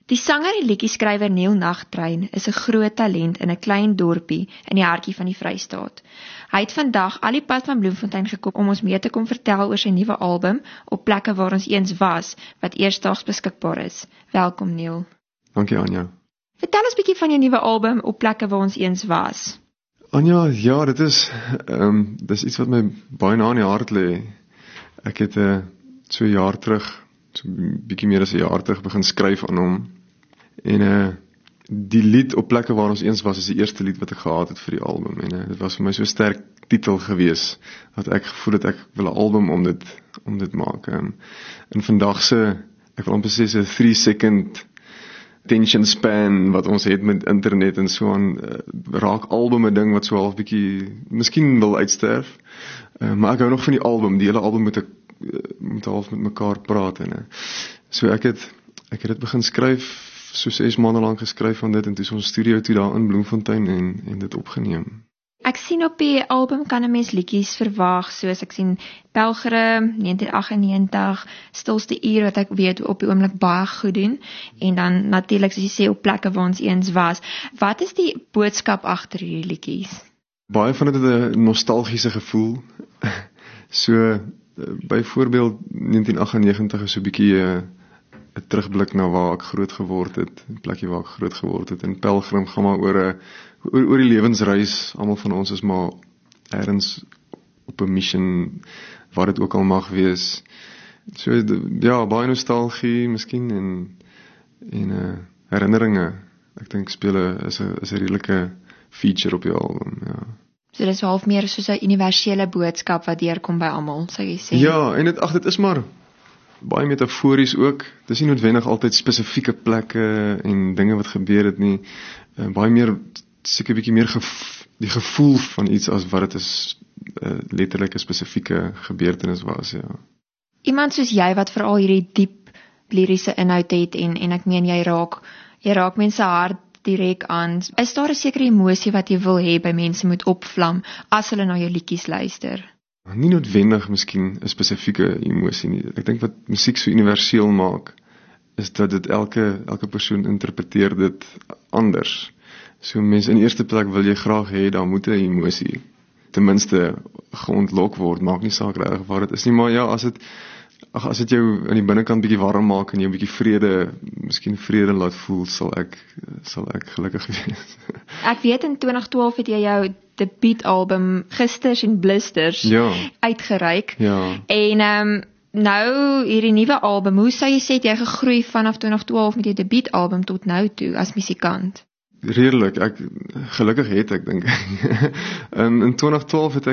Die sanger en liedjieskrywer Neil Nagtrein is 'n groot talent in 'n klein dorpie in die hartjie van die Vrystaat. Hy het vandag al die pad van Bloemfontein gekom om ons mee te kom vertel oor sy nuwe album Op plekke waar ons eens was, wat eersdaags beskikbaar is. Welkom Neil. Dankie Anja. Vertel ons 'n bietjie van jou nuwe album Op plekke waar ons eens was. Anja, ja, dit is iets wat my baie na in die hart lê. Ek het so 'n jaar terug, so 'n bietjie meer as 'n jaar terug begin skryf aan hom. En die lied Op plekke waar ons eens was is die eerste lied wat ek gehad het vir die album. En dit was vir my so 'n sterk titel gewees dat ek gevoel het ek wil 'n album om dit maak. In vandag se, ek wil amper sê 'n 3-second attention span wat ons het met internet en so aan, raak album 'n ding wat so half bietjie miskien wil uitsterf. Maar ek hou nog van die album. Die hele album moet half met mekaar praat. So ek het dit begin skryf, so 6 maande lank geskryf van dit, en toe is ons studio toe daar in Bloemfontein en dit opgeneem. Ek sien op die album kan 'n mens liedjies verwag, soos ek sien Pelgrim, 1998, Stilste Uur wat ek weet op die oomblik baie goed doen, en dan natuurlik soos jy sê Op plekke waar ons eens was. Wat is die boodskap agter hierdie liedjies? Baie van dit het 'n nostalgiese gevoel. So byvoorbeeld 1998 is so 'n bietjie 'n terugblik na waar ek groot geword het, 'n plekkie waar ek groot geword het. En Pelgrim gaan maar oor die lewensreis. Almal van ons is maar ergens op 'n mission, wat dit ook al mag wees. So ja, baie nostalgie miskien en herinneringe. Ek dink speel is 'n redelike feature op die album, ja. So dis half meer soos 'n universele boodskap wat deurkom by almal, sou jy sê. Ja, en dit is maar baie metafories ook. Dis nie noodwendig altyd spesifieke plekke en dinge wat gebeur het nie. Baie meer, seker 'n bietjie meer die gevoel van iets as wat dit is letterlik 'n spesifieke gebeurtenis was, ja. Iemand soos jy wat veral hierdie diep liriese inhoud het en ek meen jy raak mense hart direk aan. Is daar 'n sekere emosie wat jy wil hê by mense moet opvlam as hulle na jou liedjies luister? Nie noodwendig miskien 'n spesifieke emosie nie. Ek dink wat musiek so universeel maak, is dat dit elke persoon interpreteer dit anders. So mense in eerste plek wil jy graag hê daar moet 'n emosie ten minste geontlok word, maak nie saak regtig waar dit is nie, maar ja, as dit jou aan die binnekant bietjie warm maak en jou bietjie miskien vrede laat voel, sal ek gelukkig wees. Ek weet in 2012 het jy jou debuutalbum Gisters en Blisters uitgereik. Ja. En nou hierdie nuwe album, hoe sou jy sê het jy gegroei vanaf 2012 met jou debuutalbum tot nou toe as musikant? Redelik, gelukkig het ek dink. In 2012 het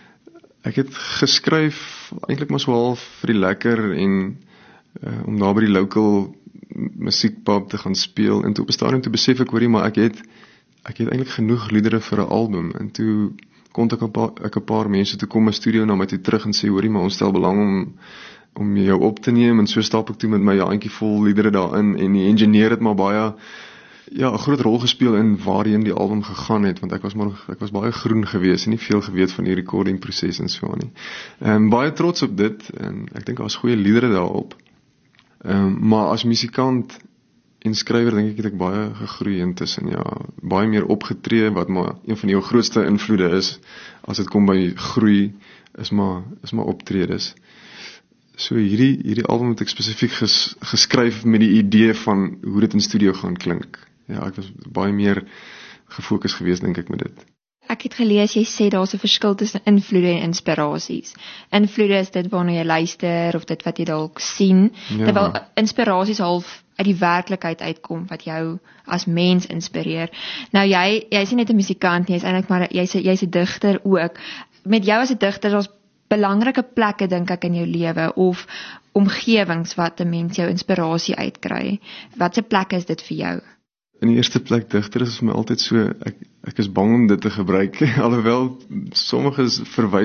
ek het geskryf eintlik maar so half vir die lekker en om daar by die local musiekpub te gaan speel, en toe op 'n stadium toe besef ek, hoorie, maar ek het eintlik genoeg liedere vir 'n album, en toe kon ek 'n paar mense toe kom 'n studio na my toe terug en sê, hoorie, maar ons stel belang om jou op te neem, en so stap ek toe met my handjie vol liedere daarin, en die engineer het maar baie 'n groot rol gespeel in waarheen die album gegaan het, want ek was baie groen gewees en nie veel geweet van die recording proses en so aan nie. Baie trots op dit, en ek dink daar's goeie liedere daarop. Maar as musikant en skrywer dink ek het ek baie gegroei intussen, ja, baie meer opgetree, wat maar een van jou grootste invloede is as dit kom by groei, is maar optredes. So hierdie album het ek spesifiek geskryf met die idee van hoe dit in studio gaan klink. Ja, ek was baie meer gefokus geweest, dink ek, met dit. Ek het gelees, jy sê daar's 'n verskil tussen invloede en inspirasies. Invloede is dit waarna jy luister, of dit wat jy dalk sien, terwyl inspirasies half uit die werklikheid uitkom, wat jou as mens inspireer. Nou jy is nie net 'n musikant nie, jy is eintlik maar, jy's 'n digter ook. Met jou as 'n digter, daar's belangrike plekke, dink ek, in jou lewe, of omgewings wat 'n mens jou inspirasie uitkry. Watse plekke is dit vir jou? In die eerste plek, digter is vir my altyd so, ek is bang om dit te gebruik, alhoewel sommiges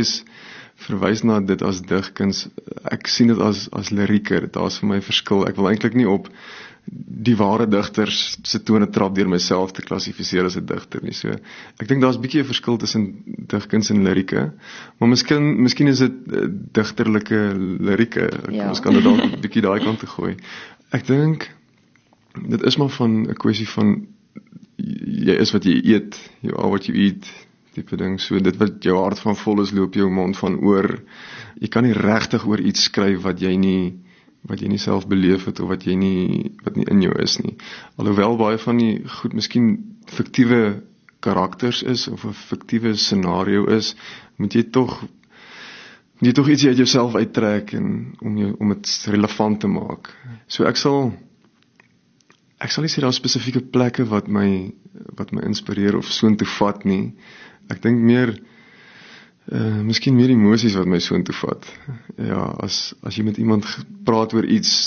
verwys na dit as digkuns. Ek sien dit as lirieke, daar's vir my verskil. Ek wil eintlik nie op die ware digters se tone trap deur myself te klassifiseer as 'n digter nie. So ek dink daar's 'n bietjie 'n verskil tussen digkuns en lirieke, maar miskien is dit digterlike lirieke. Ons kan dit dalk 'n bietjie daai kant toe gooi. Ek dink dit is maar van 'n kwessie van jy is wat jy eet, you are what you eat, tipe ding. So dit wat jou hart van vol is, loop jou mond van oor. Jy kan nie regtig oor iets skryf wat jy nie self beleef het of wat nie in jou is nie. Alhoewel baie van die goed miskien fiktiewe karakters is of 'n fiktiewe scenario is, moet jy tog ietsie uit jouself uittrek en om dit relevant te maak. So ek sal nie sê daar spesifieke plekke wat my inspireer of soontoe vat nie. Ek dink meer miskien meer emosies wat my soontoe vat. Ja, as jy met iemand praat oor iets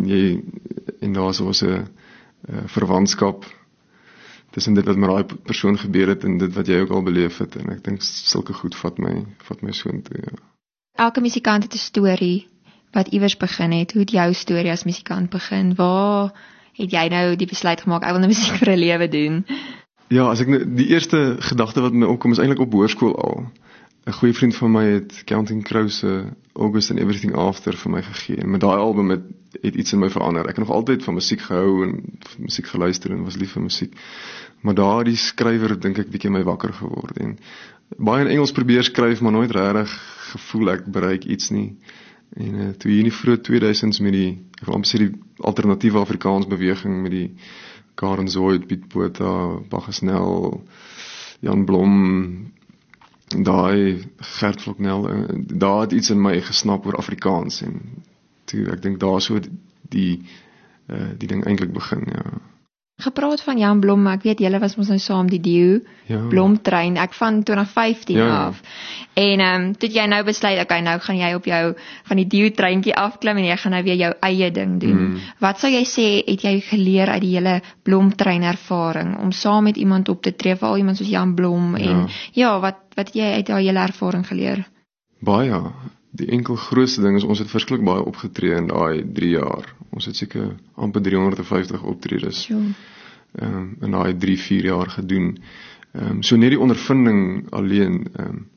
en daar was 'n verwantskap tussen dit wat met daai persoon gebeur het en dit wat jy ook al beleef het, en ek dink sulke goed vat my soontoe, ja. Elke musikant het 'n storie wat iewers begin het. Hoe het jou storie as musikant begin? Waar het jy nou die besluit gemaak, ek wil nou musiek vir 'n lewe doen? Ja, as ek die eerste gedagte wat my opkom is eintlik op hoërskool al. 'n Goeie vriend van my het Counting Crows se August and Everything After vir my gegee. En met daai album het iets in my verander. Ek het nog altyd van musiek gehou en musiek geluister en was lief vir musiek. Maar daardie skrywer dink ek bietjie my wakker geword en baie in Engels probeer skryf, maar nooit regtig gevoel ek bereik iets nie. En toe hier in die vroeë 2000s met die alternatiewe Afrikaans beweging met die Karen Zoid, Piet Botha, Baggesnel, Jan Blom, daai Gert Vloknel, daar het iets in my gesnap oor Afrikaans en toe ek dink daar so die ding eintlik begin, ja. Gepraat van Jan Blom, maar ek weet julle was mos nou saam die duo Blomtrein, ek van 2015 af. En toe jy nou besluit, okay, nou gaan jy op jou van die duo treintjie afklim en jy gaan nou weer jou eie ding doen. Wat sou jy sê het jy geleer uit die hele Blomtrein ervaring om saam met iemand op te tree, veral iemand soos Jan Blom en wat het jy uit daai hele ervaring geleer? Baie. Die enkel grootste ding is ons het verskriklik baie opgetree in daai 3 jaar. Ons het seker amper 350 optredes in daai 3-4 jaar gedoen. So net die ondervinding alleen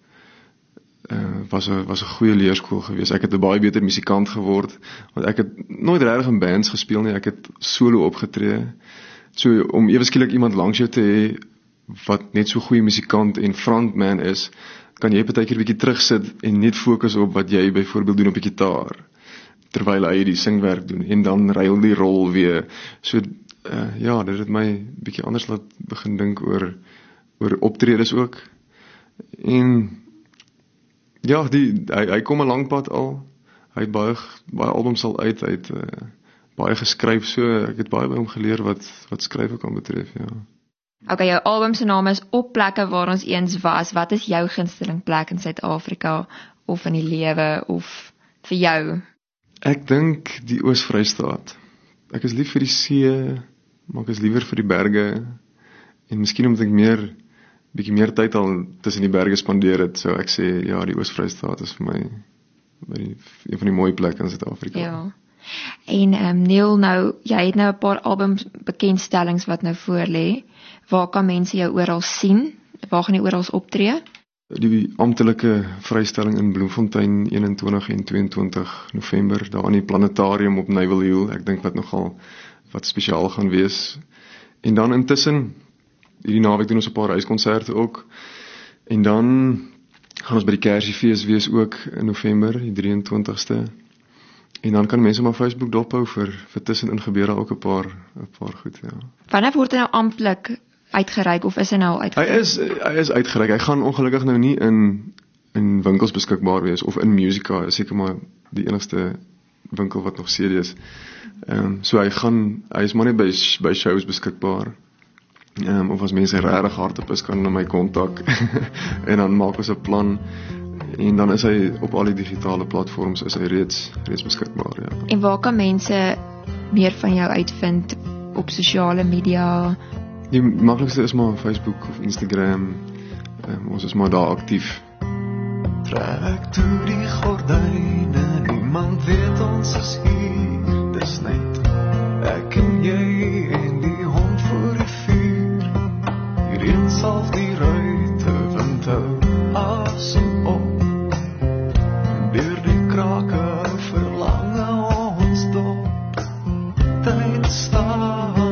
was 'n goeie leerskool geweest. Ek het 'n baie beter musikant geword want ek het nooit regtig in bands gespeel nie. Ek het solo opgetree. So om ewe skielik iemand langs jou te hê wat net so goeie musikant en frontman is, kan jy partykeer 'n bietjie terugsit en net fokus op wat jy byvoorbeeld doen op die gitaar terwyl hy die singwerk doen en dan ruil die rol weer. So dit het my bietjie anders laat begin dink oor optredes ook. En ja, hy kom 'n lang pad al. Hy het baie albums al uit, hy het baie geskryf, so ek het baie by hom geleer wat skryf kan betref, ja. Okay, jou album se naam is Op plekke waar ons eens was. Wat is jou gunsteling plek in Suid-Afrika of in die lewe of vir jou? Ek dink die Oos-Vrystaat. Ek is lief vir die see, maar ek is liewer vir die berge. En miskien omdat ek bietjie meer tyd al tussen die berge spandeer het, so ek sê ja, die Oos-Vrystaat is vir my een van die mooi plekke in Suid-Afrika. Ja. En Neil, nou jy het nou 'n paar albums bekendstellings wat nou voor lê. Waar kan mense jou oral sien? Waar gaan jy oral optree? Die amptelike vrystelling in Bloemfontein 21 en 22 November daar in die planetarium op Naval Hill. Ek dink wat nogal wat spesiaal gaan wees. En dan intussen hierdie naweek doen ons 'n paar huiskonserte ook. En dan gaan ons by die Kersfees wees ook in November, die 23ste. En dan kan mense maar Facebook dophou vir tussenin gebeur daar ook 'n paar goed, ja. Wanneer word hy nou amptelik uitgereik of is hy nou uitgereik? Hy is uitgereik. Hy gaan ongelukkig nou nie in winkels beskikbaar wees of in Musica, is seker maar die enigste winkel wat nog CD's. So hy is maar net by shows beskikbaar. Of as mense regtig hardop is, kan hulle my kontak en dan maak ons 'n plan. En dan is hy op al die digitale platforms is hy reeds beskikbaar, ja. En waar kan mense meer van jou uitvind op sosiale media? Die maklikste is maar Facebook of Instagram. Ons is maar daar aktief. Trek toe die gordyne, niemand weet ons is hier. Dis net ek en jy en die hond voor die vuur. Hierin salf die ruite, wind hou asem op. Deur die krake verlang ons dop. Tyd staan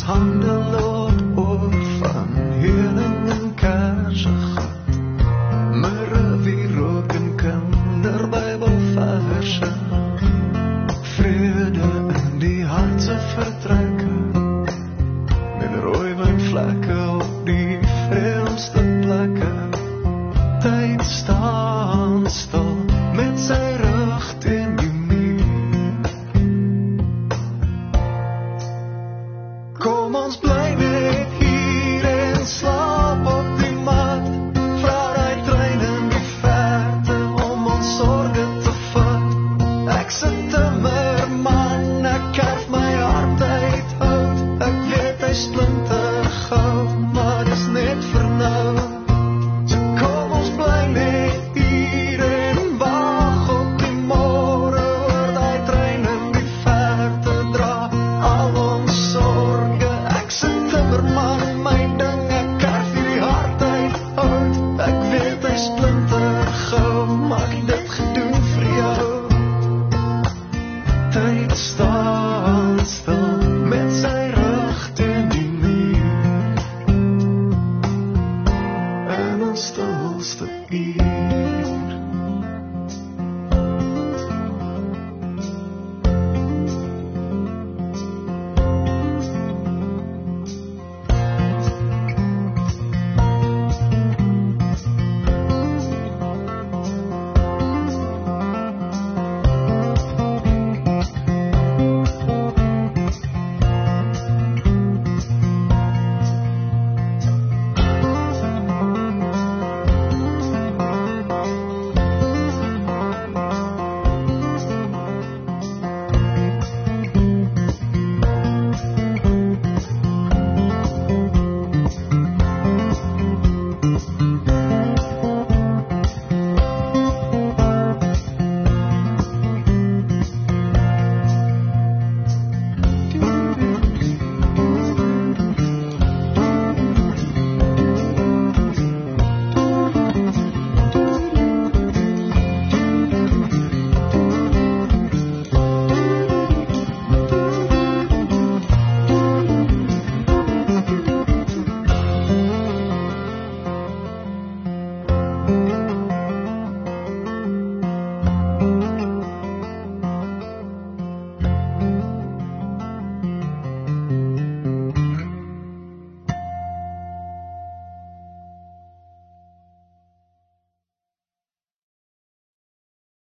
hande laat oor van heuning en kersegat, mirre, wierook en kinderbybelverse, vrede in die hartse vertrekke, met rooiwynvlekke op die vreemdste plekke. Tyd staan stil met sy rug teen die muur. Kom ons bly net hier en slaap op die mat, vra die trein in die verte om ons sorge te vat. Ek sit timmerman, ek kerf my hart uit hout, ek weet hy splinter gou, maar dis net vir nou. So kom ons bly net hier en wag op die môre, oor die trein in die verte dra al ons sorge. Ek sit timmerman, my ding, ek kerf hierdie hart uit hout, ek weet hy splinter gou, maar ek het dit gedoen vir jou. Tyd staan stil